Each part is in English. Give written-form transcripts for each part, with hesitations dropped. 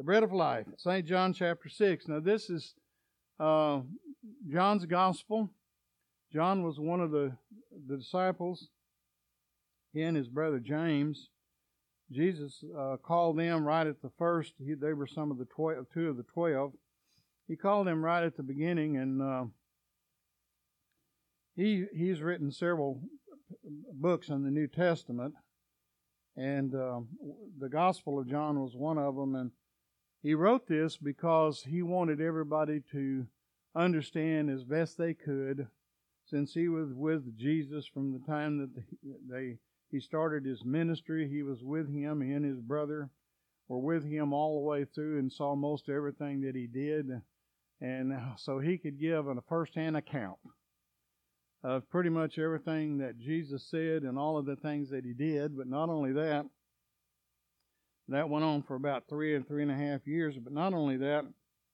The bread of life, St. John chapter 6. Now this is John's gospel. John was one of the disciples. He and his brother James. Jesus called them right at the first. They were some of the 2 of the 12. He called them right at the beginning, and he's written several books in the New Testament, and the Gospel of John was one of them. And he wrote this because he wanted everybody to understand as best they could, since he was with Jesus from the time that he started his ministry. He was with him. He and his brother were with him all the way through and saw most everything that he did. And so he could give a first-hand account of pretty much everything that Jesus said and all of the things that he did. But not only that, that went on for about 3.5 years. But not only that,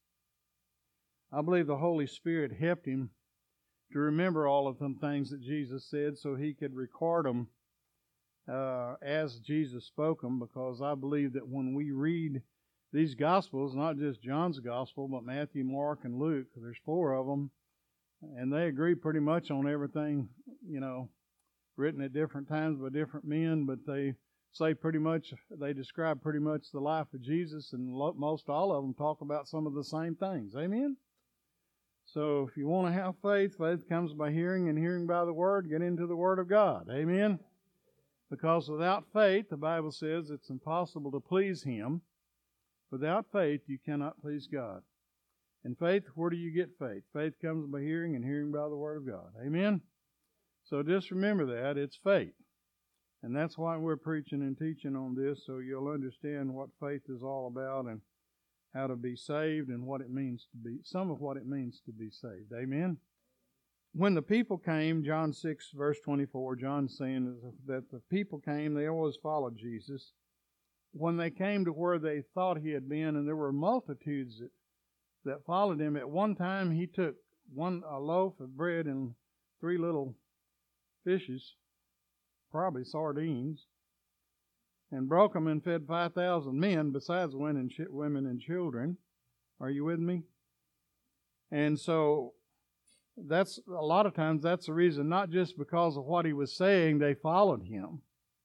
I believe the Holy Spirit helped him to remember all of them things that Jesus said so he could record them as Jesus spoke them, because I believe that when we read these Gospels, not just John's Gospel, but Matthew, Mark, and Luke, there's 4 of them, and they agree pretty much on everything, written at different times by different men, but they describe pretty much the life of Jesus, and most all of them talk about some of the same things. Amen? So if you want to have faith, faith comes by hearing, and hearing by the Word. Get into the Word of God. Amen? Because without faith, the Bible says it's impossible to please Him. Without faith, you cannot please God. And faith, where do you get faith? Faith comes by hearing, and hearing by the Word of God. Amen? So just remember that. It's faith. And that's why we're preaching and teaching on this, so you'll understand what faith is all about and how to be saved and what it means to be, some of what it means to be saved. Amen? When the people came, John 6, verse 24, John's saying that the people came, they always followed Jesus. When they came to where they thought he had been, and there were multitudes that followed him, at one time he took a loaf of bread and 3 little fishes, probably sardines, and broke them and fed 5,000 men, besides women and children. Are you with me? And so that's a lot of times that's the reason, not just because of what he was saying, they followed him.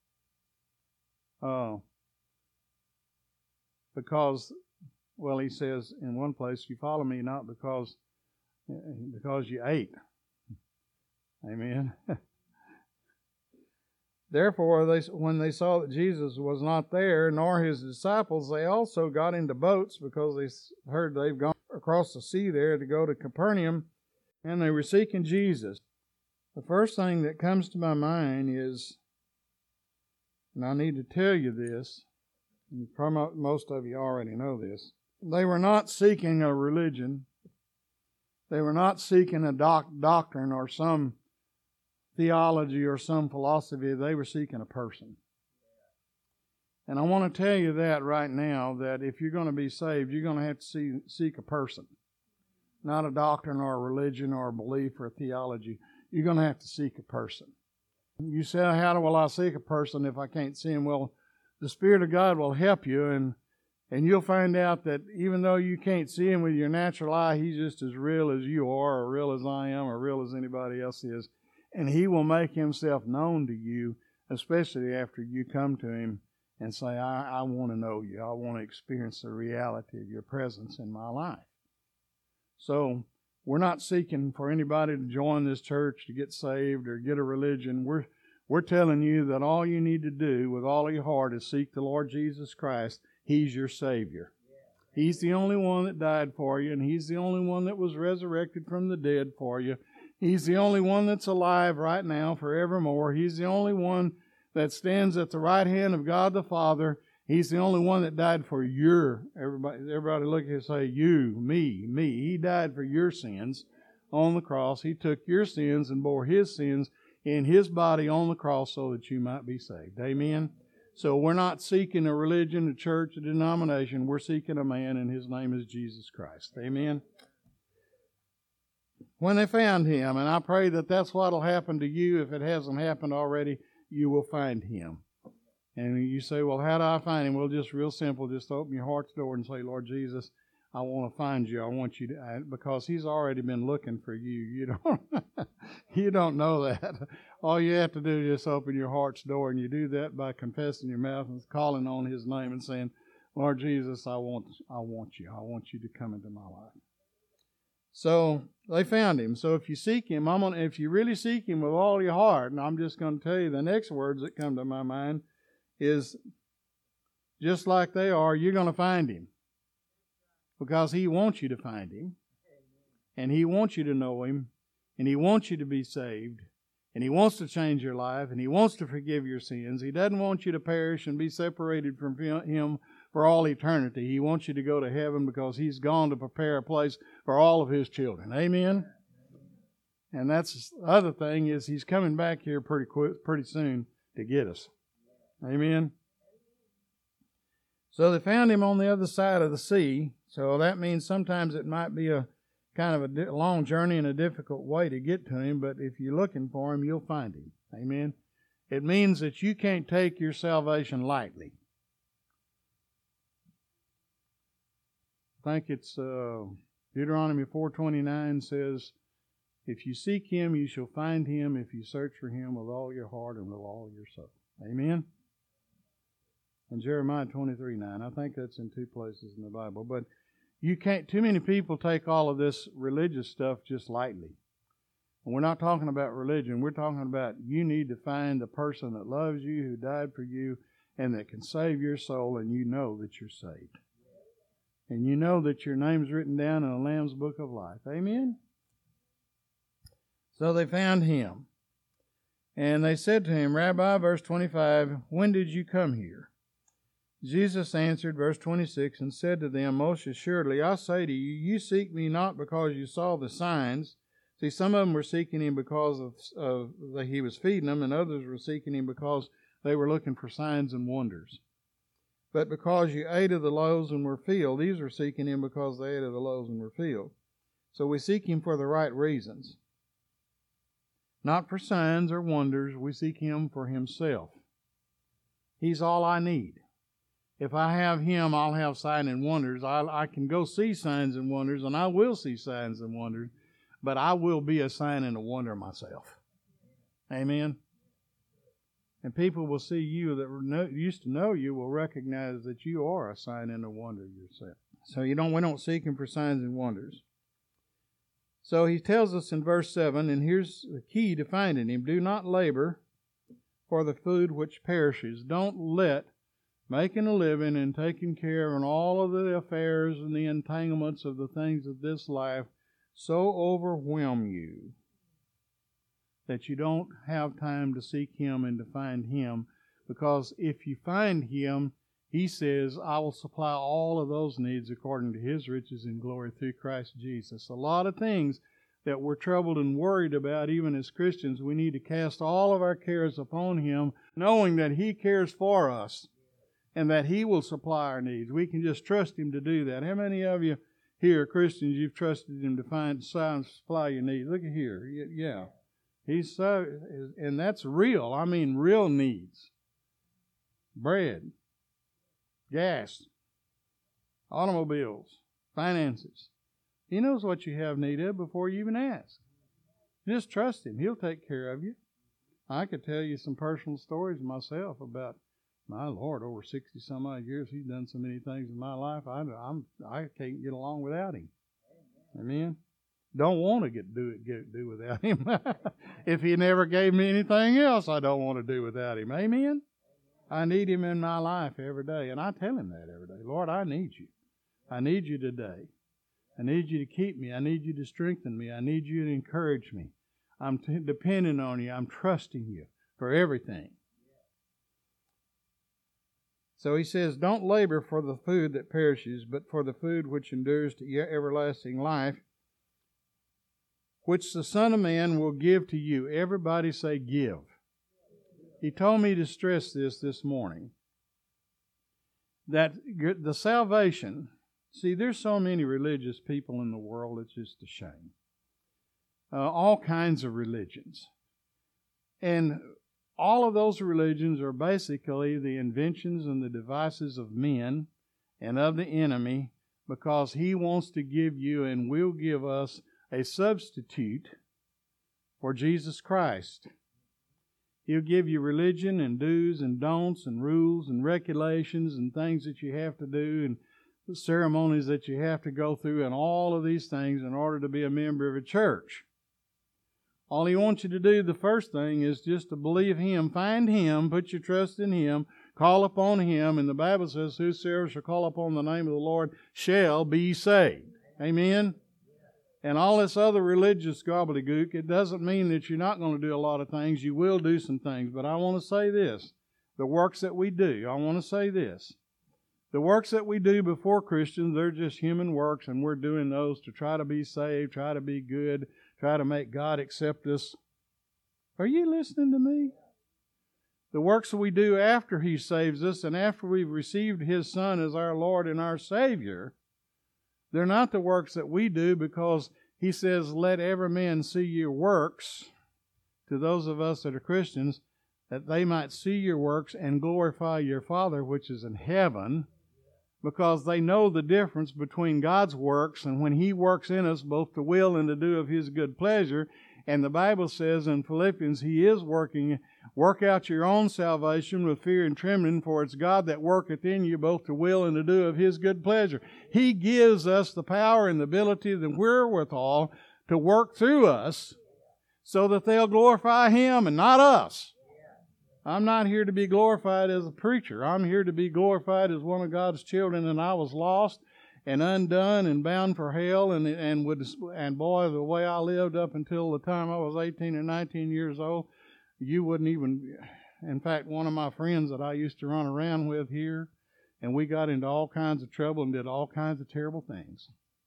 Because, well, he says in one place, you follow me not because you ate. Amen. Therefore, when they saw that Jesus was not there, nor his disciples, they also got into boats, because they heard they've gone across the sea there to go to Capernaum, and they were seeking Jesus. The first thing that comes to my mind is, and I need to tell you this, and most of you already know this, they were not seeking a religion. They were not seeking a doctrine or some theology or some philosophy. They were seeking a person. And I want to tell you that right now, that if you're going to be saved, you're going to have to seek a person. Not a doctrine or a religion or a belief or a theology. You're going to have to seek a person. You say, how will I seek a person if I can't see him? Well, the Spirit of God will help you, and you'll find out that even though you can't see him with your natural eye, he's just as real as you are, or real as I am, or real as anybody else is. And he will make himself known to you, especially after you come to him and say, I want to know you. I want to experience the reality of your presence in my life. So we're not seeking for anybody to join this church to get saved or get a religion. We're telling you that all you need to do with all of your heart is seek the Lord Jesus Christ. He's your Savior. He's the only one that died for you, and he's the only one that was resurrected from the dead for you. He's the only one that's alive right now forevermore. He's the only one that stands at the right hand of God the Father. He's the only one that died for everybody look and say, you, me. He died for your sins on the cross. He took your sins and bore his sins in his body on the cross so that you might be saved. Amen? So we're not seeking a religion, a church, a denomination. We're seeking a man, and his name is Jesus Christ. Amen? When they found him, and I pray that that's what will happen to you. If it hasn't happened already, you will find him. And you say, well, how do I find him? Well, just real simple. Just open your heart's door and say, Lord Jesus, I want to find you. I want you to, because he's already been looking for you. You don't know that. All you have to do is just open your heart's door, and you do that by confessing your mouth and calling on his name and saying, Lord Jesus, I want you. I want you to come into my life. So they found him. So if you seek him, if you really seek him with all your heart, and I'm just going to tell you the next words that come to my mind is, just like they are, you're going to find him. Because he wants you to find him. And he wants you to know him. And he wants you to be saved. And he wants to change your life. And he wants to forgive your sins. He doesn't want you to perish and be separated from him for all eternity. He wants you to go to heaven because he's gone to prepare a place for all of his children. Amen? And that's the other thing, is he's coming back here pretty soon to get us. Amen? So they found him on the other side of the sea. So that means sometimes it might be a kind of a long journey and a difficult way to get to him, but if you're looking for him, you'll find him. Amen? It means that you can't take your salvation lightly. I think it's Deuteronomy 4:29 says, if you seek him, you shall find him if you search for him with all your heart and with all your soul. Amen? And Jeremiah 23:9. I think that's in two places in the Bible. But you can't, too many people take all of this religious stuff just lightly. And we're not talking about religion. We're talking about you need to find the person that loves you, who died for you, and that can save your soul, and you know that you're saved. And you know that your name's written down in the Lamb's Book of Life. Amen? So they found him. And they said to him, Rabbi, verse 25, when did you come here? Jesus answered, verse 26, and said to them, most assuredly, I say to you, you seek me not because you saw the signs. See, some of them were seeking him because of he was feeding them, and others were seeking him because they were looking for signs and wonders. But because you ate of the loaves and were filled, these were seeking him because they ate of the loaves and were filled. So we seek him for the right reasons. Not for signs or wonders, we seek him for himself. He's all I need. If I have him, I'll have signs and wonders. I can go see signs and wonders, and I will see signs and wonders, but I will be a sign and a wonder myself. Amen? And people will see you that used to know you will recognize that you are a sign and a wonder yourself. So we don't seek him for signs and wonders. So he tells us in verse 7, and here's the key to finding him, do not labor for the food which perishes. Don't let making a living and taking care of all of the affairs and the entanglements of the things of this life so overwhelm you that you don't have time to seek him and to find him. Because if you find him, he says, I will supply all of those needs according to his riches and glory through Christ Jesus. A lot of things that we're troubled and worried about, even as Christians, we need to cast all of our cares upon him, knowing that he cares for us and that he will supply our needs. We can just trust him to do that. How many of you here, Christians, you've trusted him to supply your needs? Look at here. Yeah. He's so, and that's real. I mean, real needs. Bread, gas, automobiles, finances. He knows what you have need of before you even ask. Just trust him. He'll take care of you. I could tell you some personal stories myself about, my Lord, over 60 some odd years, he's done so many things in my life. I can't get along without him. Amen. Don't want to do without him. If he never gave me anything else, I don't want to do without him. Amen. I need him in my life every day, and I tell him that every day. Lord, I need you. I need you today. I need you to keep me. I need you to strengthen me. I need you to encourage me. I'm depending on you. I'm trusting you for everything. So he says, don't labor for the food that perishes, but for the food which endures to everlasting life, which the Son of Man will give to you. Everybody say give. He told me to stress this morning, that the salvation, see, there's so many religious people in the world, it's just a shame. All kinds of religions. And all of those religions are basically the inventions and the devices of men and of the enemy, because he wants to give you and will give us a substitute for Jesus Christ. He'll give you religion and do's and don'ts and rules and regulations and things that you have to do and the ceremonies that you have to go through and all of these things in order to be a member of a church. All he wants you to do, the first thing, is just to believe him, find him, put your trust in him, call upon him, and the Bible says, whosoever shall call upon the name of the Lord shall be saved. Amen? And all this other religious gobbledygook, it doesn't mean that you're not going to do a lot of things. You will do some things. But I want to say this. The works that we do, I want to say this. The works that we do before Christians, they're just human works, and we're doing those to try to be saved, try to be good, try to make God accept us. Are you listening to me? The works that we do after He saves us and after we've received His Son as our Lord and our Savior, they're not the works that we do, because He says, let every man see your works, to those of us that are Christians, that they might see your works and glorify your Father which is in heaven, because they know the difference between God's works and when He works in us both to will and to do of His good pleasure. And the Bible says in Philippians, He is working. Work out your own salvation with fear and trembling, for it's God that worketh in you both to will and to do of His good pleasure. He gives us the power and the ability, the wherewithal, to work through us so that they'll glorify Him and not us. I'm not here to be glorified as a preacher. I'm here to be glorified as one of God's children, and I was lost and undone and bound for hell, and boy, the way I lived up until the time I was 18 or 19 years old, you wouldn't even. In fact, one of my friends that I used to run around with here, and we got into all kinds of trouble and did all kinds of terrible things.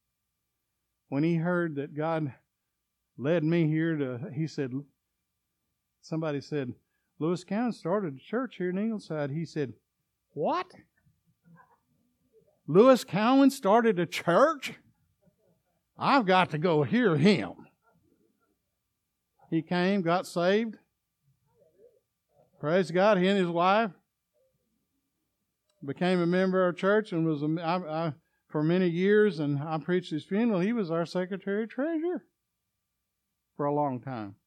When he heard that God led me here he said, somebody said, Lewis Cowan started a church here in Ingleside. He said, what? Lewis Cowan started a church? I've got to go hear him. He came, got saved. Praise God. He and his wife became a member of our church and was for many years, and I preached his funeral. He was our secretary treasurer for a long time.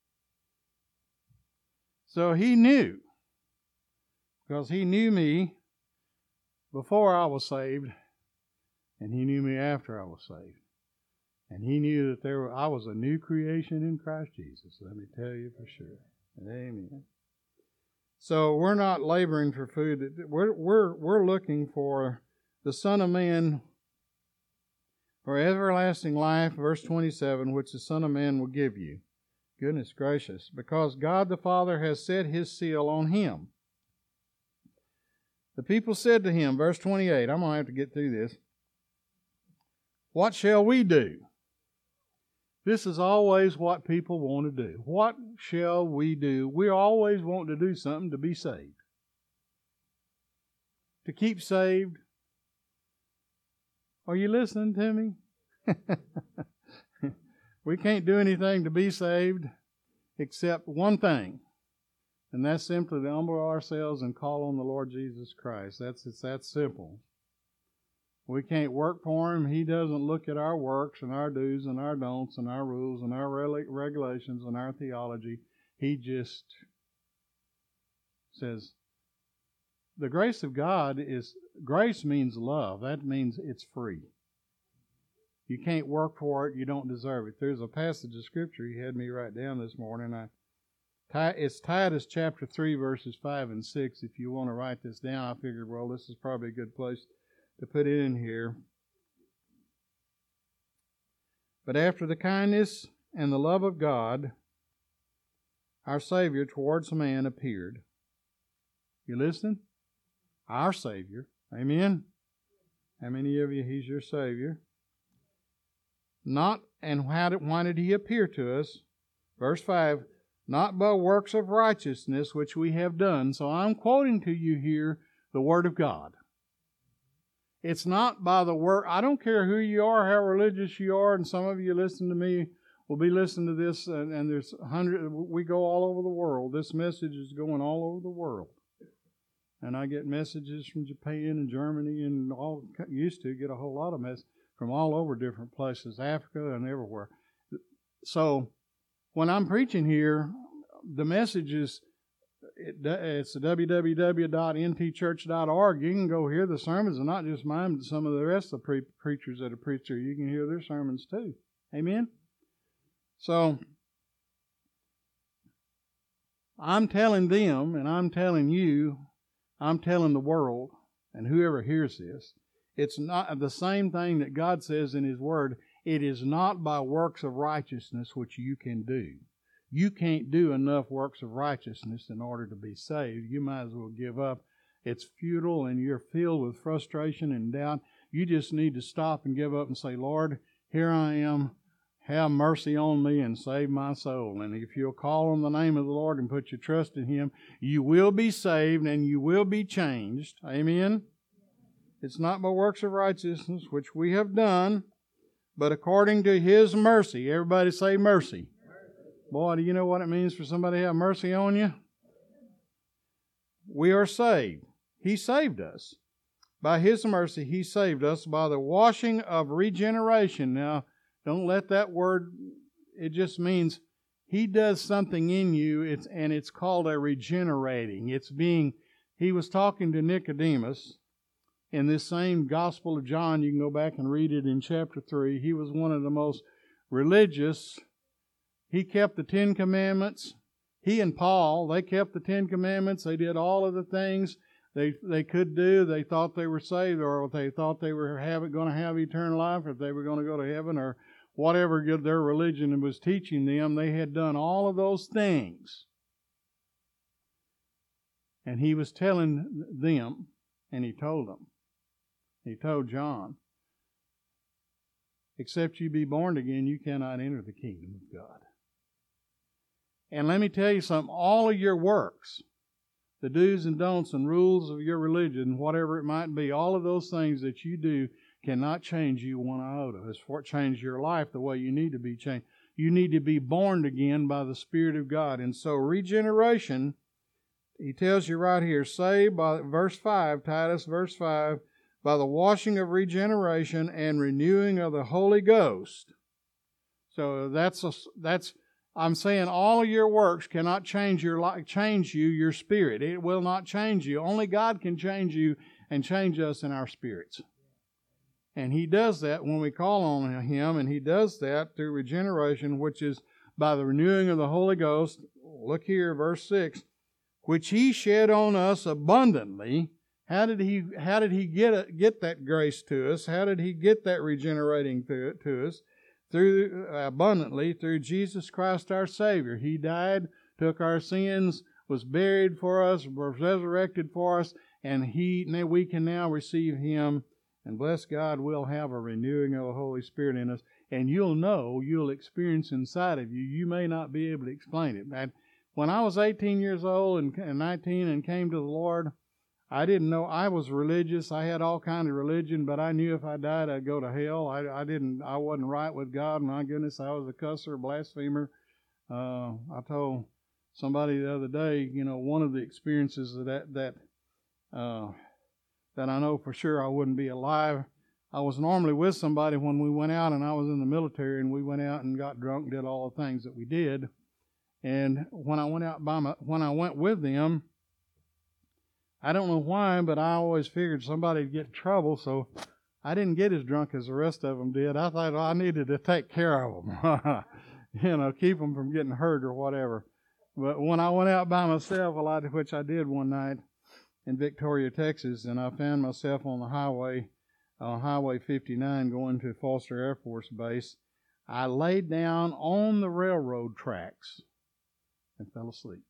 So he knew, because he knew me before I was saved, and he knew me after I was saved. And he knew that I was a new creation in Christ Jesus. Let me tell you for sure. Amen. So we're not laboring for food. We're looking for the Son of Man for everlasting life, verse 27, which the Son of Man will give you. Goodness gracious. Because God the Father has set His seal on Him. The people said to Him, verse 28, I'm going to have to get through this. What shall we do? This is always what people want to do. What shall we do? We always want to do something to be saved. To keep saved. Are you listening to me? We can't do anything to be saved except one thing. And that's simply to humble ourselves and call on the Lord Jesus Christ. It's that simple. We can't work for Him. He doesn't look at our works and our do's and our don'ts and our rules and our regulations and our theology. He just says, the grace of God grace means love. That means it's free. You can't work for it. You don't deserve it. There's a passage of Scripture He had me write down this morning. It's Titus chapter 3, verses 5 and 6. If you want to write this down, I figured, well, this is probably a good place to put it in here. But after the kindness and the love of God, our Savior towards man appeared. You listen? Our Savior. Amen? How many of you, He's your Savior? Why did He appear to us? Verse 5, not by works of righteousness which we have done. So I'm quoting to you here the Word of God. It's not by the work. I don't care who you are, how religious you are, and some of you listen to me will be listening to this, and there's we go all over the world. This message is going all over the world. And I get messages from Japan and Germany and used to get a whole lot of messages from all over different places, Africa and everywhere. So when I'm preaching here, the message is, it's www.ntchurch.org. You can go hear the sermons, and not just mine, but some of the rest of the preachers that are preached here. You can hear their sermons too. Amen? So I'm telling them, and I'm telling you, I'm telling the world, and whoever hears this, it's not the same thing that God says in His Word. It is not by works of righteousness which you can do. You can't do enough works of righteousness in order to be saved. You might as well give up. It's futile, and you're filled with frustration and doubt. You just need to stop and give up and say, Lord, here I am. Have mercy on me and save my soul. And if you'll call on the name of the Lord and put your trust in Him, you will be saved and you will be changed. Amen? It's not by works of righteousness, which we have done, but according to His mercy. Everybody say mercy. Boy, do you know what it means for somebody to have mercy on you? We are saved. He saved us. By His mercy, He saved us by the washing of regeneration. Now, don't let that word, it just means He does something in you, it's called a regenerating. He was talking to Nicodemus in this same Gospel of John. You can go back and read it in chapter 3. He was one of the most religious. He kept the 10 Commandments. He and Paul, they kept the 10 Commandments. They did all of the things they could do. They thought they were saved, or they thought they were going to have eternal life, or if they were going to go to heaven, or whatever their religion was teaching them. They had done all of those things. And He was telling them, and He told them. He told John, except you be born again, you cannot enter the kingdom of God. And let me tell you something, all of your works, the do's and don'ts and rules of your religion, whatever it might be, all of those things that you do cannot change you one iota. As for it change your life the way you need to be changed. You need to be born again by the Spirit of God. And so regeneration, He tells you right here, saved by verse 5, Titus verse 5, by the washing of regeneration and renewing of the Holy Ghost. So I'm saying all of your works cannot change your spirit. It will not change you. Only God can change you and change us in our spirits. And He does that when we call on Him, and He does that through regeneration, which is by the renewing of the Holy Ghost. Look here, verse 6, which He shed on us abundantly. How did He get that grace to us? How did He get that regenerating to us? Abundantly through Jesus Christ our Savior. He died, took our sins, was buried for us, was resurrected for us, and we can now receive Him. And bless God, we'll have a renewing of the Holy Spirit in us. And you'll experience inside of you. You may not be able to explain it. When I was 18 years old and 19 and came to the Lord, I didn't know. I was religious. I had all kind of religion, but I knew if I died, I'd go to hell. I wasn't right with God. My goodness, I was a cusser, a blasphemer. I told somebody the other day, one of the experiences that I know for sure I wouldn't be alive. I was normally with somebody when we went out, and I was in the military, and we went out and got drunk, did all the things that we did. And when I went with them, I don't know why, but I always figured somebody'd get in trouble, so I didn't get as drunk as the rest of them did. I thought I needed to take care of them, keep them from getting hurt or whatever. But when I went out by myself, which I did one night in Victoria, Texas, and I found myself on the highway, Highway 59, going to Foster Air Force Base, I laid down on the railroad tracks and fell asleep.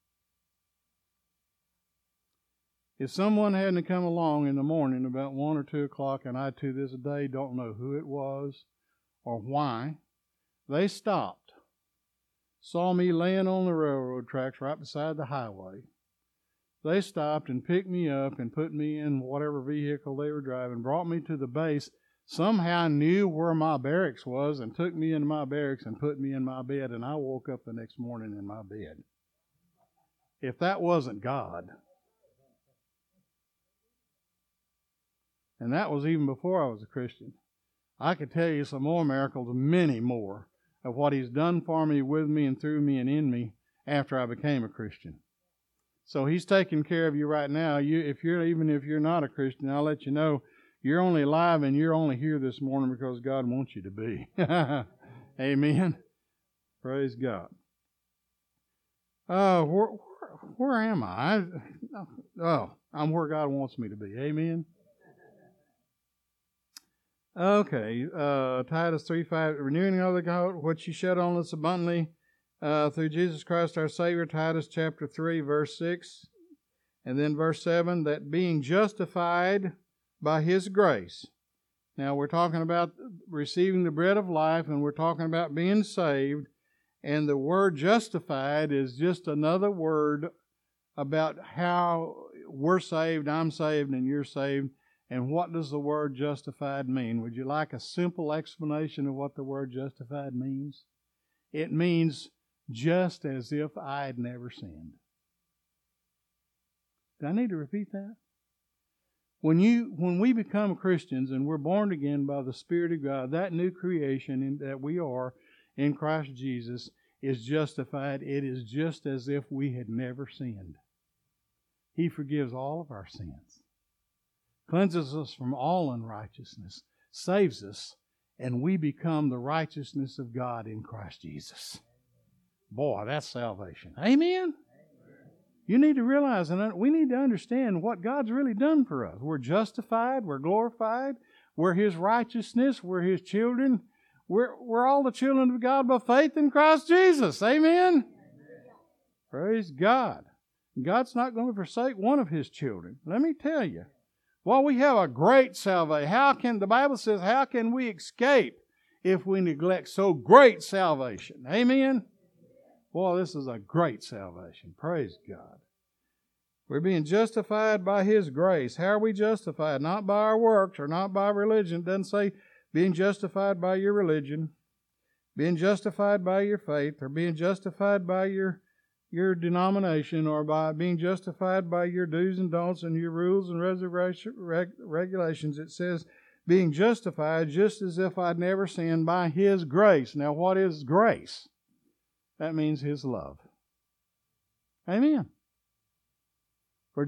If someone hadn't come along in the morning about 1 or 2 o'clock, and I to this day don't know who it was or why, they stopped, saw me laying on the railroad tracks right beside the highway. They stopped and picked me up and put me in whatever vehicle they were driving, brought me to the base, somehow knew where my barracks was and took me into my barracks and put me in my bed, and I woke up the next morning in my bed. If that wasn't God, and that was even before I was a Christian, I could tell you some more miracles, many more, of what He's done for me, with me, and through me, and in me after I became a Christian. So He's taking care of you right now. Even if you're not a Christian, I'll let you know, you're only alive and you're only here this morning because God wants you to be. Amen. Praise God. Where am I? I'm where God wants me to be. Amen. Okay, Titus 3:5, renewing of the God, which He shed on us abundantly through Jesus Christ our Savior. Titus chapter 3, verse 6, and then verse 7, that being justified by His grace. Now we're talking about receiving the bread of life, and we're talking about being saved, and the word justified is just another word about how we're saved, I'm saved, and you're saved. And what does the word justified mean? Would you like a simple explanation of what the word justified means? It means just as if I had never sinned. Do I need to repeat that? When we become Christians and we're born again by the Spirit of God, that new creation that we are in Christ Jesus is justified. It is just as if we had never sinned. He forgives all of our sins, cleanses us from all unrighteousness, saves us, and we become the righteousness of God in Christ Jesus. Boy, that's salvation. Amen? You need to realize, and we need to understand what God's really done for us. We're justified, we're glorified, we're His righteousness, we're His children. We're all the children of God by faith in Christ Jesus. Amen? Praise God. God's not going to forsake one of His children. Let me tell you. Well, we have a great salvation. The Bible says, how can we escape if we neglect so great salvation? Amen? Boy, this is a great salvation. Praise God. We're being justified by His grace. How are we justified? Not by our works or not by religion. It doesn't say being justified by your religion, being justified by your faith, or being justified by your denomination, or by being justified by your do's and don'ts and your rules and regulations. It says being justified just as if I'd never sinned by His grace. Now, what is grace? That means His love. Amen. For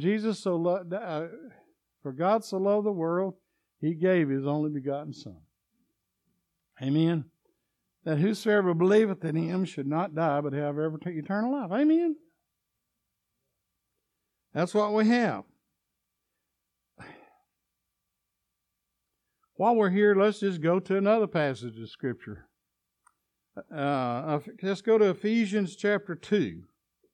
God so loved the world, He gave His only begotten Son. Amen. That whosoever believeth in Him should not die, but have eternal life. Amen. That's what we have. While we're here, let's just go to another passage of Scripture. Let's go to Ephesians chapter 2.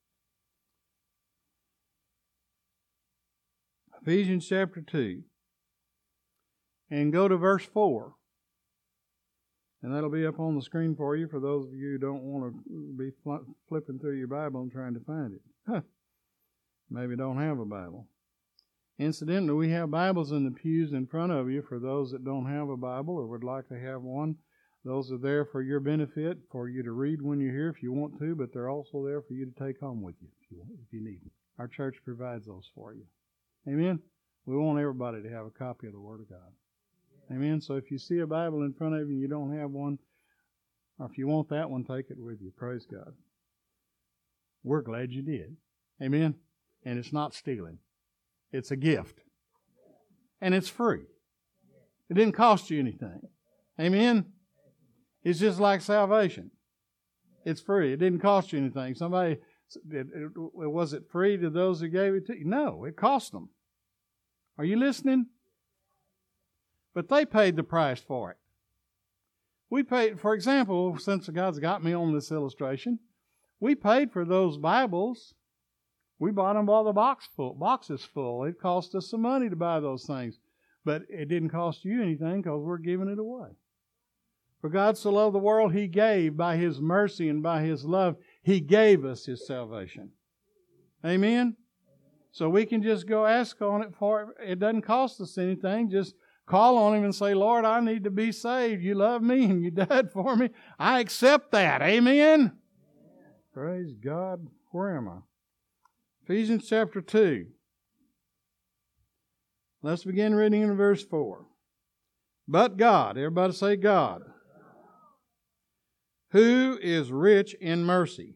Ephesians chapter 2. And go to verse 4. And that'll be up on the screen for you for those of you who don't want to be flipping through your Bible and trying to find it. Maybe don't have a Bible. Incidentally, we have Bibles in the pews in front of you for those that don't have a Bible or would like to have one. Those are there for your benefit, for you to read when you're here if you want to, but they're also there for you to take home with you if you need them. Our church provides those for you. Amen? We want everybody to have a copy of the Word of God. Amen? So if you see a Bible in front of you and you don't have one, or if you want that one, take it with you. Praise God. We're glad you did. Amen? And it's not stealing. It's a gift. And it's free. It didn't cost you anything. Amen? It's just like salvation. It's free. It didn't cost you anything. Was it free to those who gave it to you? No, it cost them. Are you listening? But they paid the price for it. We paid, for example, since God's got me on this illustration, we paid for those Bibles. We bought them by the boxes full. It cost us some money to buy those things. But it didn't cost you anything because we're giving it away. For God so loved the world, He gave by His mercy and by His love. He gave us His salvation. Amen? So we can just go ask on it for it. It doesn't cost us anything. Just call on Him and say, Lord, I need to be saved. You love me and You died for me. I accept that. Amen? Praise God. Where am I? Ephesians chapter 2. Let's begin reading in verse 4. But God, everybody say God, who is rich in mercy.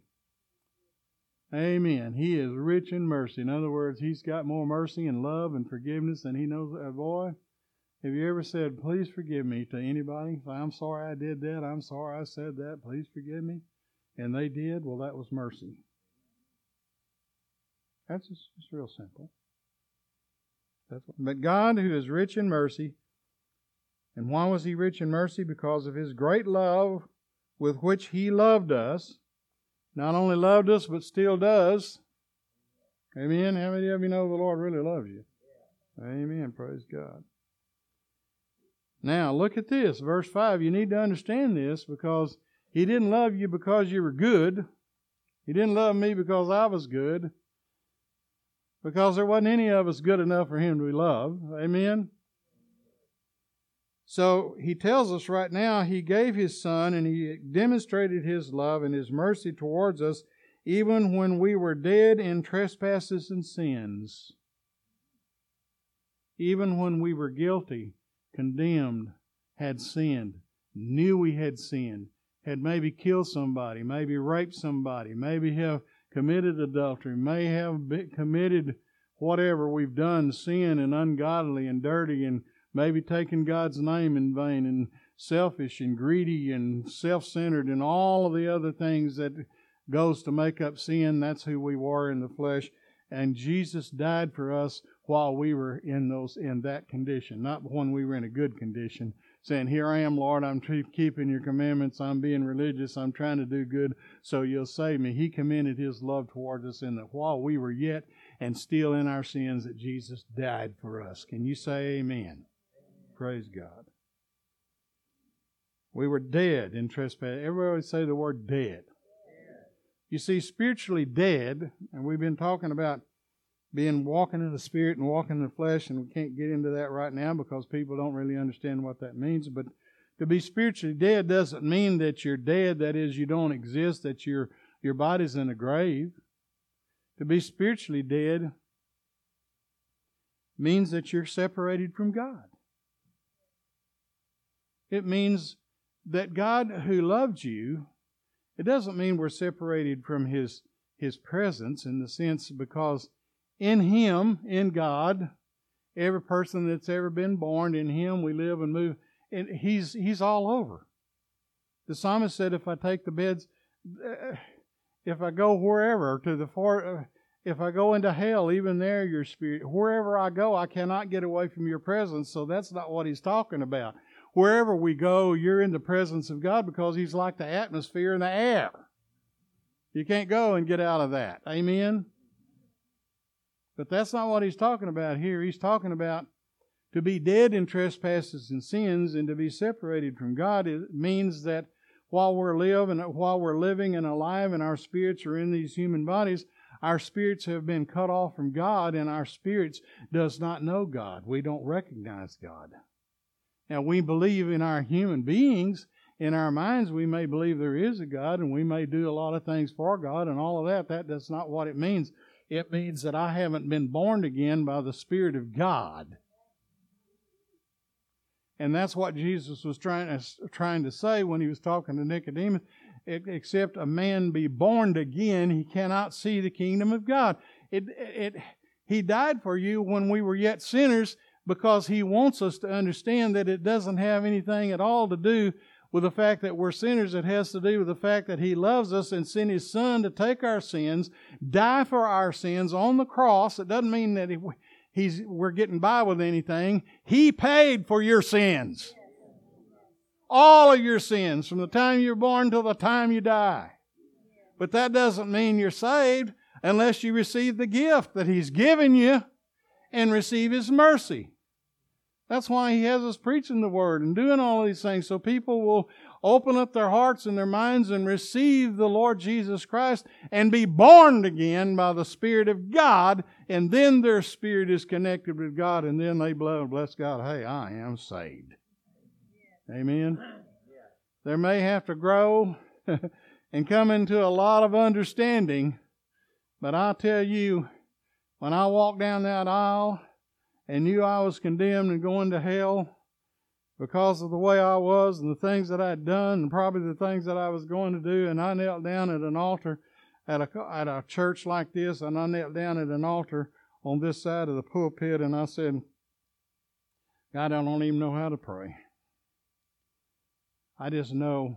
Amen. He is rich in mercy. In other words, He's got more mercy and love and forgiveness than He knows. Boy, have you ever said, please forgive me to anybody? I'm sorry I did that. I'm sorry I said that. Please forgive me. And they did. Well, that was mercy. That's just real simple. But God, who is rich in mercy, and why was He rich in mercy? Because of His great love with which He loved us. Not only loved us, but still does. Amen. How many of you know the Lord really loves you? Amen. Praise God. Now, look at this. Verse 5. You need to understand this because He didn't love you because you were good. He didn't love me because I was good. Because there wasn't any of us good enough for Him to be loved. Amen. So He tells us right now He gave His Son and He demonstrated His love and His mercy towards us even when we were dead in trespasses and sins. Even when we were guilty, condemned, had sinned, knew we had sinned, had maybe killed somebody, maybe raped somebody, maybe have committed adultery, may have committed whatever we've done, sin and ungodly and dirty and maybe taking God's name in vain and selfish and greedy and self-centered and all of the other things that goes to make up sin. That's who we were in the flesh. And Jesus died for us while we were in that condition, not when we were in a good condition, saying, here I am, Lord, I'm keeping Your commandments, I'm being religious, I'm trying to do good, so You'll save me. He commended His love towards us in that while we were yet and still in our sins, that Jesus died for us. Can you say amen? Praise God. We were dead in trespass. Everybody say the word dead. You see, spiritually dead, and we've been talking about being walking in the Spirit and walking in the flesh, and we can't get into that right now because people don't really understand what that means. But to be spiritually dead doesn't mean that you're dead, that is, you don't exist, that your body's in a grave. To be spiritually dead means that you're separated from God. It means that God who loved you, it doesn't mean we're separated from His presence in the sense because in Him, in God, every person that's ever been born, in Him we live and move, and He's all over. The psalmist said, if I take the beds, if I go wherever, if I go into hell, even there Your Spirit, wherever I go, I cannot get away from Your presence. So that's not what he's talking about. Wherever we go, you're in the presence of God because He's like the atmosphere and the air. You can't go and get out of that. Amen? But that's not what he's talking about here. He's talking about to be dead in trespasses and sins and to be separated from God. It means that while we're living and alive and our spirits are in these human bodies, our spirits have been cut off from God and our spirits does not know God. We don't recognize God. Now, we believe in our human beings. In our minds, we may believe there is a God and we may do a lot of things for God and all of that. That's not what it means. It means that I haven't been born again by the Spirit of God. And that's what Jesus was trying to say when He was talking to Nicodemus. Except a man be born again, he cannot see the kingdom of God. He died for you when we were yet sinners because He wants us to understand that it doesn't have anything at all to do with the fact that we're sinners. It has to do with the fact that He loves us and sent His Son to take our sins, die for our sins on the cross. It doesn't mean that we're getting by with anything. He paid for your sins. All of your sins, from the time you're born till the time you die. But that doesn't mean you're saved unless you receive the gift that He's given you and receive His mercy. That's why He has us preaching the Word and doing all these things, so people will open up their hearts and their minds and receive the Lord Jesus Christ and be born again by the Spirit of God, and then their spirit is connected with God, and then they bless God. Hey, I am saved. Amen. They may have to grow and come into a lot of understanding, but I tell you, when I walked down that aisle and knew I was condemned and going to hell because of the way I was and the things that I'd done and probably the things that I was going to do, and I knelt down at an altar at a church like this, and I knelt down at an altar on this side of the pulpit, and I said, God, I don't even know how to pray. I just know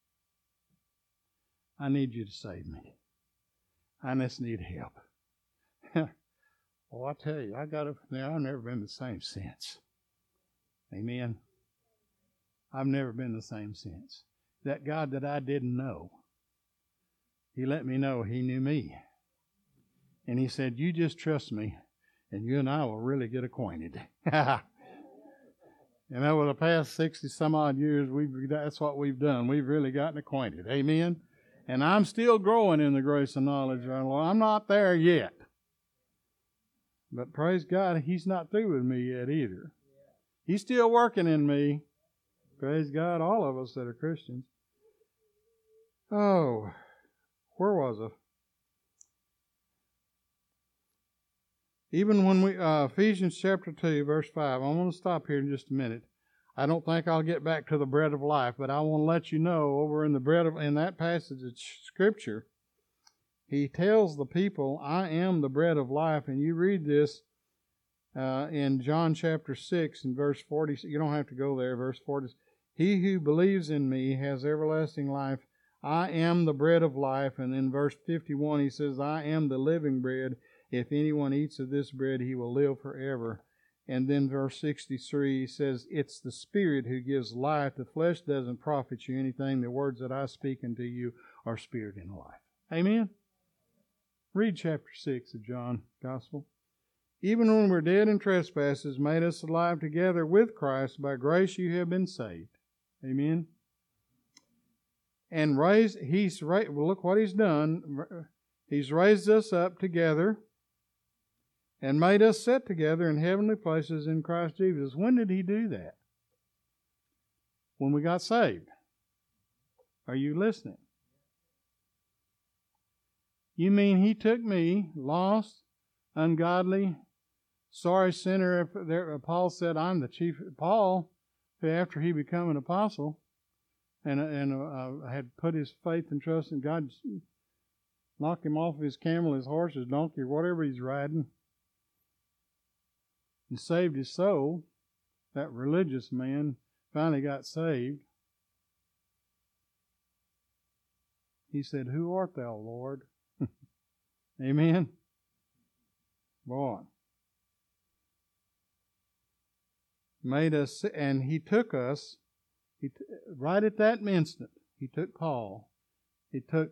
I need you to save me. I just need help. Well, I tell you, I've never been the same since. Amen. I've never been the same since. That God that I didn't know, He let me know He knew me. And He said, you just trust me, and you and I will really get acquainted. And over the past 60-some-odd years, that's what we've done. We've really gotten acquainted. Amen? And I'm still growing in the grace and knowledge of our Lord. I'm not there yet. But praise God, He's not through with me yet either. He's still working in me. Praise God, all of us that are Christians. Oh, where was I? Even when we, Ephesians chapter 2, verse 5, I'm going to stop here in just a minute. I don't think I'll get back to the bread of life, but I want to let you know over in in that passage of Scripture, He tells the people, I am the bread of life. And you read this in John chapter 6 and verse 40. You don't have to go there, verse 40. He who believes in me has everlasting life. I am the bread of life. And in verse 51, He says, I am the living bread. If anyone eats of this bread, he will live forever. And then verse 63 says, it's the Spirit who gives life. The flesh doesn't profit you anything. The words that I speak unto you are spirit and life. Amen? Read chapter 6 of John Gospel. Even when we're dead in trespasses, made us alive together with Christ. By grace you have been saved. Amen? And look what He's done. He's raised us up together and made us sit together in heavenly places in Christ Jesus. When did He do that? When we got saved. Are you listening? You mean He took me, lost, ungodly, sorry sinner? Paul said, I'm the chief. Paul, who after he became an apostle and had put his faith and trust in God, knocked him off of his camel, his horse, his donkey, or whatever he's riding, and saved his soul. That religious man finally got saved. He said, who art thou, Lord? Amen? Boy. Made us, and He took us, right at that instant, He took Paul. He took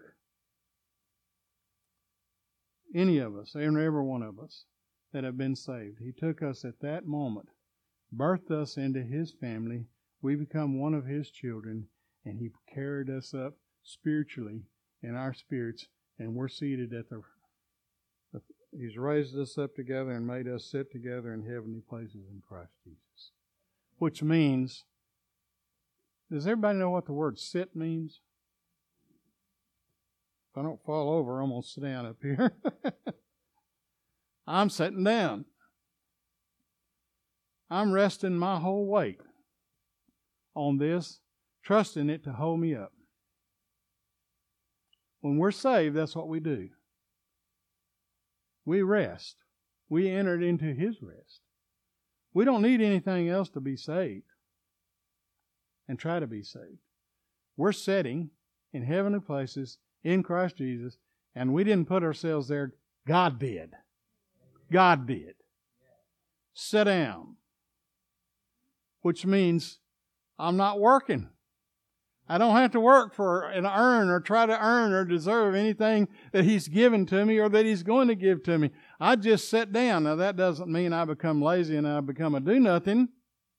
any of us, every one of us that have been saved. He took us at that moment, birthed us into His family. We become one of His children, and He carried us up spiritually in our spirits, and we're seated at He's raised us up together and made us sit together in heavenly places in Christ Jesus. Which means, does everybody know what the word sit means? If I don't fall over, I'm going to sit down up here. I'm sitting down. I'm resting my whole weight on this, trusting it to hold me up. When we're saved, that's what we do. We rest. We entered into His rest. We don't need anything else to be saved and try to be saved. We're sitting in heavenly places in Christ Jesus, and we didn't put ourselves there. God did. God did. Sit down. Which means I'm not working. I don't have to work for and earn or try to earn or deserve anything that He's given to me or that He's going to give to me. I just sit down. Now that doesn't mean I become lazy and I become a do-nothing.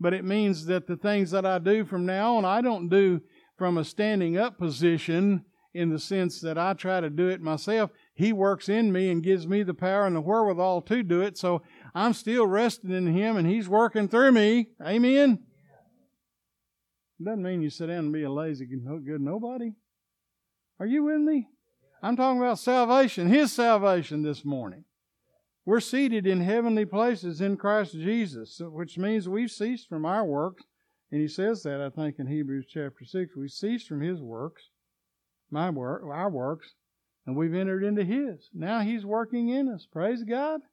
but it means that the things that I do from now on, I don't do from a standing up position in the sense that I try to do it myself. He works in me and gives me the power and the wherewithal to do it, so I'm still resting in Him and He's working through me. Amen? Doesn't mean you sit down and be a lazy, good nobody. Are you with me? I'm talking about salvation, His salvation this morning. We're seated in heavenly places in Christ Jesus, which means we've ceased from our works. And He says that, I think, in Hebrews chapter 6. We ceased from His works, our works, and we've entered into His. Now He's working in us. Praise God.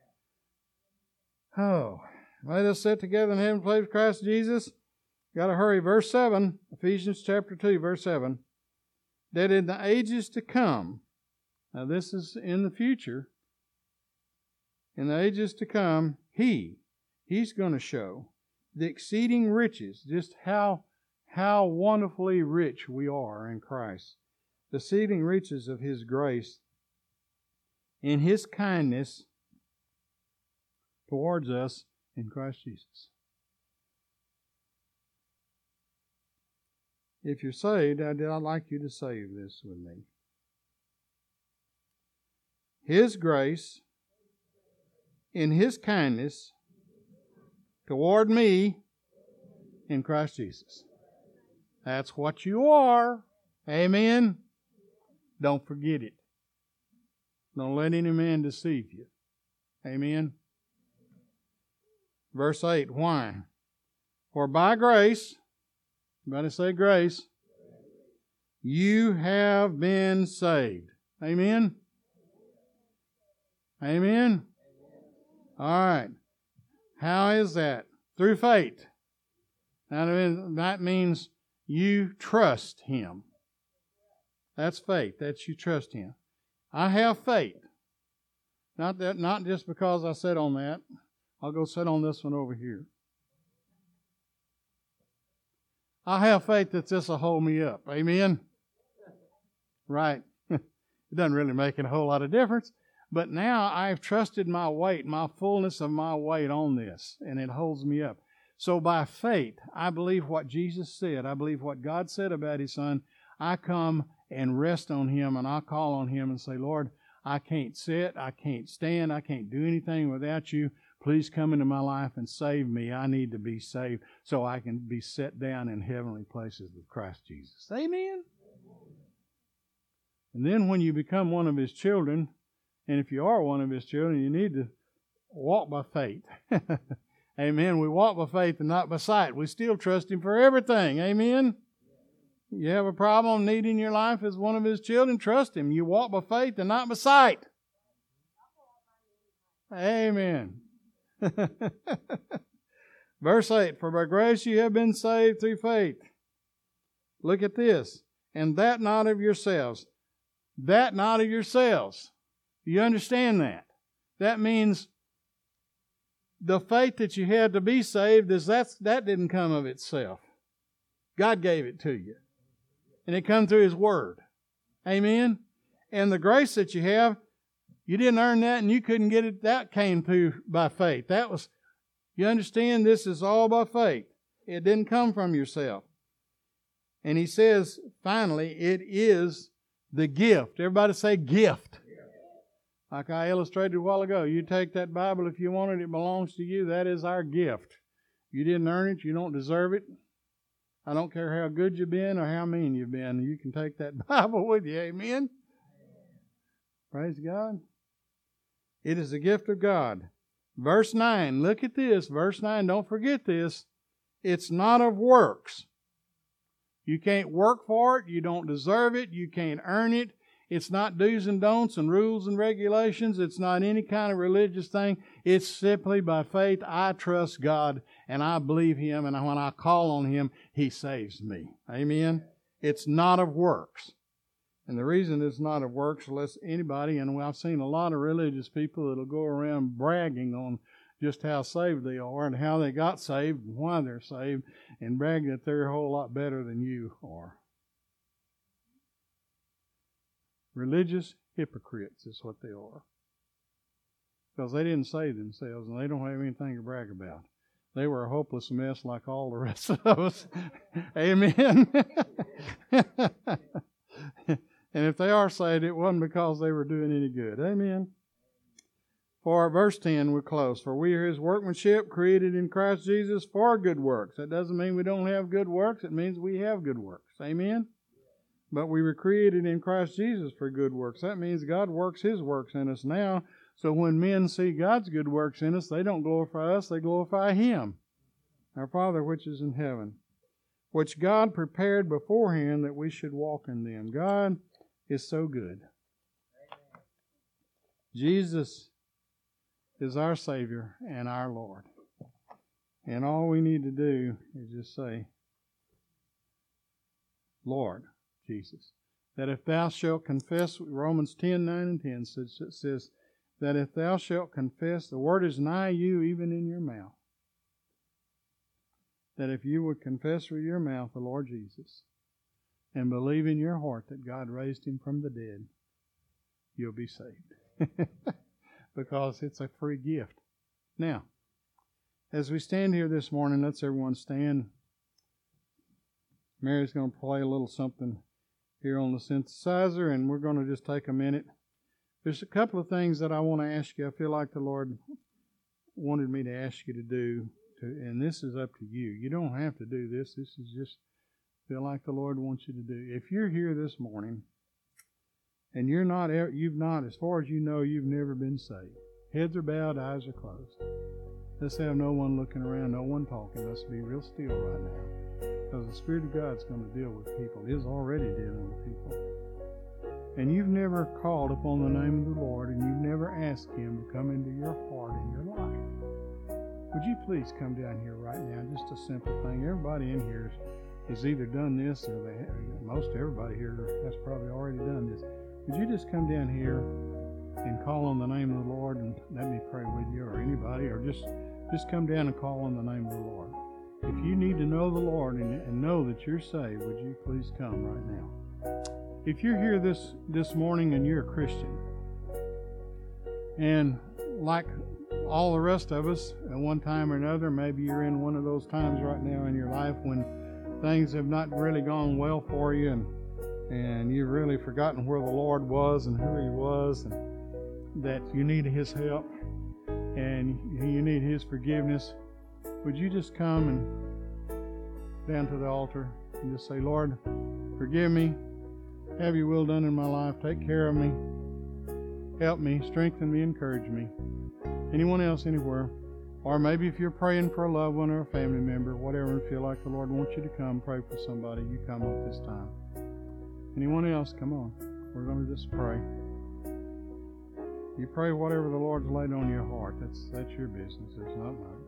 Oh, let us sit together in heavenly places with Christ Jesus. Got to hurry. Verse 7, Ephesians chapter 2, verse 7. That in the ages to come, now this is in the future, in the ages to come, He's going to show the exceeding riches, just how wonderfully rich we are in Christ. The exceeding riches of His grace in His kindness towards us in Christ Jesus. If you're saved, I'd like you to save this with me. His grace in His kindness toward me in Christ Jesus. That's what you are. Amen. Don't forget it. Don't let any man deceive you. Amen. Verse 8, why? For by grace, everybody say grace, you have been saved. Amen? Amen? All right. How is that? Through faith. That means you trust Him. That's faith. That's you trust Him. I have faith. Not just because I sat on that. I'll go sit on this one over here. I have faith that this will hold me up. Amen? Right. It doesn't really make a whole lot of difference. But now I've trusted my weight, my fullness of my weight on this, and it holds me up. So by faith, I believe what Jesus said. I believe what God said about His Son. I come and rest on Him, and I call on Him and say, Lord, I can't sit, I can't stand, I can't do anything without You. Please come into my life and save me. I need to be saved so I can be set down in heavenly places with Christ Jesus. Amen? And then when you become one of His children, and if you are one of His children, you need to walk by faith. Amen. We walk by faith and not by sight. We still trust Him for everything. Amen. You have a problem, need in your life as one of His children, trust Him. You walk by faith and not by sight. Amen. Verse 8, for by grace you have been saved through faith. Look at this. And that not of yourselves. That not of yourselves. You understand that? That means the faith that you had to be saved is that didn't come of itself. God gave it to you. And it come through His Word. Amen? And the grace that you have, you didn't earn that and you couldn't get it. That came through by faith. You understand, this is all by faith. It didn't come from yourself. And He says, finally, it is the gift. Everybody say gift. Like I illustrated a while ago, you take that Bible if you want it, it belongs to you. That is our gift. You didn't earn it, you don't deserve it. I don't care how good you've been or how mean you've been. You can take that Bible with you. Amen? Praise God. It is a gift of God. Verse 9, look at this. Verse 9, don't forget this. It's not of works. You can't work for it. You don't deserve it. You can't earn it. It's not do's and don'ts and rules and regulations. It's not any kind of religious thing. It's simply by faith. I trust God and I believe Him, and when I call on Him, He saves me. Amen? It's not of works. And the reason it's not of works, unless anybody, and I've seen a lot of religious people that'll go around bragging on just how saved they are and how they got saved and why they're saved, and brag that they're a whole lot better than you are. Religious hypocrites is what they are. Because they didn't save themselves and they don't have anything to brag about. They were a hopeless mess like all the rest of us. Amen. And if they are saved, it wasn't because they were doing any good. Amen. For verse 10, we're close. For we are His workmanship, created in Christ Jesus for good works. That doesn't mean we don't have good works. It means we have good works. Amen. But we were created in Christ Jesus for good works. That means God works His works in us now. So when men see God's good works in us, they don't glorify us, they glorify Him. Our Father which is in heaven, which God prepared beforehand that we should walk in them. God is so good. Jesus is our Savior and our Lord. And all we need to do is just say, Lord Jesus. That if thou shalt confess, Romans 10, 9 and 10 says that if thou shalt confess, the word is nigh you, even in your mouth. That if you would confess with your mouth the Lord Jesus and believe in your heart that God raised Him from the dead, you'll be saved. Because it's a free gift. Now, as we stand here this morning, let's everyone stand. Mary's going to play a little something here on the synthesizer, and we're going to just take a minute. There's a couple of things that I want to ask you. I feel like the Lord wanted me to ask you to do, and this is up to you. You don't have to do this. This is just feel like the Lord wants you to do. If you're here this morning and you've not, as far as you know, you've never been saved. Heads are bowed, eyes are closed. Let's have no one looking around, no one talking. Let's be real still right now. Because the Spirit of God's going to deal with people. He is already dealing with people. And you've never called upon the name of the Lord, and you've never asked Him to come into your heart and your life. Would you please come down here right now? Just a simple thing. Everybody in here has either done this, or most everybody here has probably already done this. Would you just come down here and call on the name of the Lord, and let me pray with you, or anybody, or just come down and call on the name of the Lord. If you need to know the Lord and know that you're saved, would you please come right now? If you're here this morning and you're a Christian, and like all the rest of us at one time or another, maybe you're in one of those times right now in your life when things have not really gone well for you, and you've really forgotten where the Lord was and who He was, and that you need His help and you need His forgiveness. Would you just come and down to the altar and just say, Lord, forgive me. Have your will done in my life. Take care of me. Help me. Strengthen me. Encourage me. Anyone else anywhere? Or maybe if you're praying for a loved one or a family member, whatever, and feel like the Lord wants you to come pray for somebody, you come up this time. Anyone else? Come on. We're going to just pray. You pray whatever the Lord's laid on your heart. That's your business. It's not mine.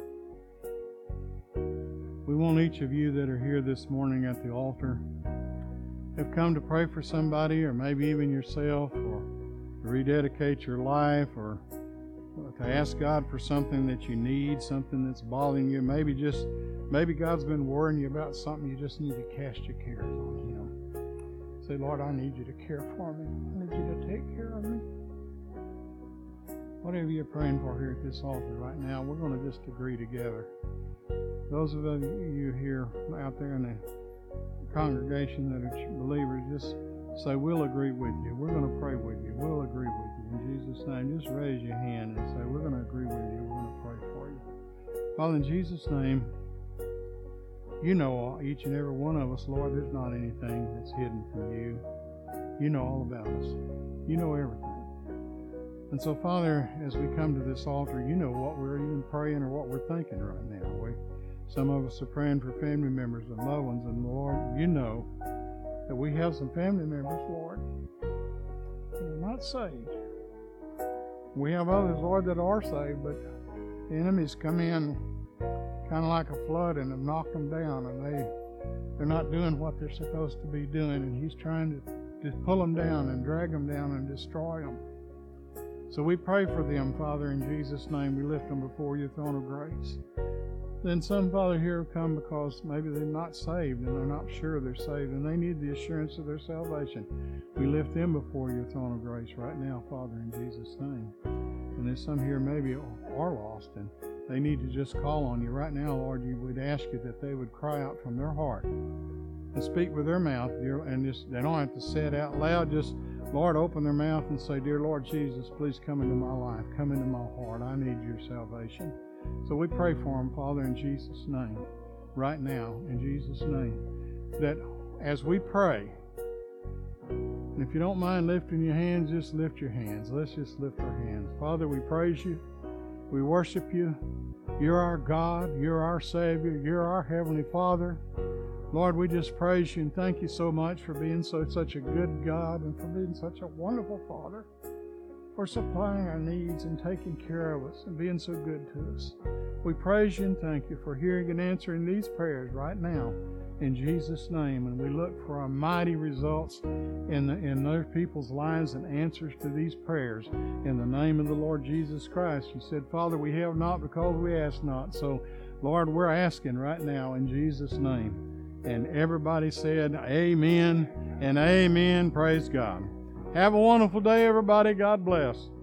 We want each of you that are here this morning at the altar, have come to pray for somebody, or maybe even yourself, or to rededicate your life, or to ask God for something that you need, something that's bothering you. Maybe God's been worrying you about something. You just need to cast your cares on Him. Say, Lord, I need you to care for me. I need you to take care of me. Whatever you're praying for here at this altar right now, we're going to just agree together. Those of you here out there in the congregation that are believers, just say, we'll agree with you. We're going to pray with you. We'll agree with you. In Jesus' name, just raise your hand and say, we're going to agree with you. We're going to pray for you. Father, in Jesus' name, you know each and every one of us, Lord. There's not anything that's hidden from you. You know all about us. You know everything. And so, Father, as we come to this altar, you know what we're even praying or what we're thinking right now. Some of us are praying for family members and loved ones, and Lord, you know that we have some family members, Lord, that are not saved. We have others, Lord, that are saved, but the enemies come in kind of like a flood and have knocked them down, and they're not doing what they're supposed to be doing, and He's trying to pull them down and drag them down and destroy them. So we pray for them, Father, in Jesus' name. We lift them before your throne of grace. Then some, Father, here have come because maybe they're not saved and they're not sure they're saved and they need the assurance of their salvation. We lift them before your throne of grace right now, Father, in Jesus' name. And there's some here maybe are lost and they need to just call on you right now, Lord, we'd ask you that they would cry out from their heart and speak with their mouth, dear, and just they don't have to say it out loud. Just, Lord, open their mouth and say, Dear Lord Jesus, please come into my life. Come into my heart. I need your salvation. So we pray for them, Father, in Jesus' name, right now, in Jesus' name, that as we pray, and if you don't mind lifting your hands, just lift your hands. Let's just lift our hands. Father, we praise you. We worship you. You're our God. You're our Savior. You're our Heavenly Father. Lord, we just praise you and thank you so much for being such a good God and for being such a wonderful Father, for supplying our needs and taking care of us and being so good to us. We praise you and thank you for hearing and answering these prayers right now in Jesus' name. And we look for our mighty results in those people's lives and answers to these prayers in the name of the Lord Jesus Christ. You said, Father, we have not because we ask not. So, Lord, we're asking right now in Jesus' name. And everybody said, Amen and amen. Praise God. Have a wonderful day, everybody. God bless.